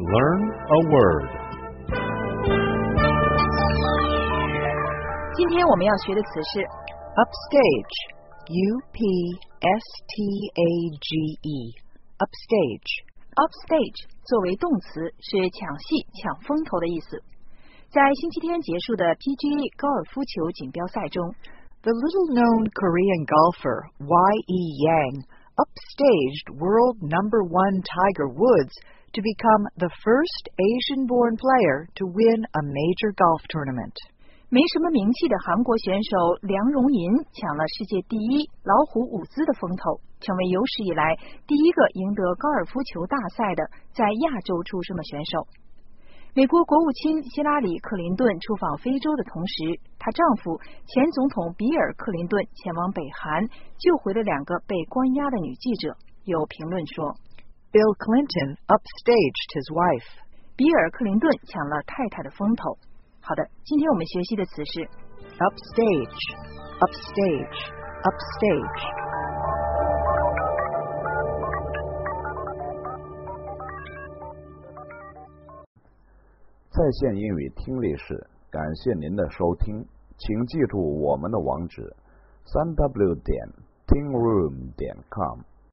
Learn a word. 今天我们要学的词是 upstage, U-P-S-T-A-G-E, upstage. upstage 作为动词是抢戏、抢风头的意思。在星期天结束的 PGA 高尔夫球锦标赛中， The little-known Korean golfer Y.E. Yang upstaged world number one Tiger Woods to become the first Asian-born player to win a major golf tournament. 没什么名气的韩国选手梁荣银抢了世界第一老虎伍兹的风头，成为有史以来第一个赢得高尔夫球大赛的在亚洲出生的选手。美国国务卿希拉里·克林顿出访非洲的同时，她丈夫前总统比尔·克林顿前往北韩，救回了2个被关押的女记者。有评论说 Bill Clinton upstaged his wife. 比尔·克林顿抢了太太的风头。好的，今天我们学习的词是 upstage, upstage, upstage. 在线英语听力室，感谢您的收听，请记住我们的网址 3w.tingroom.com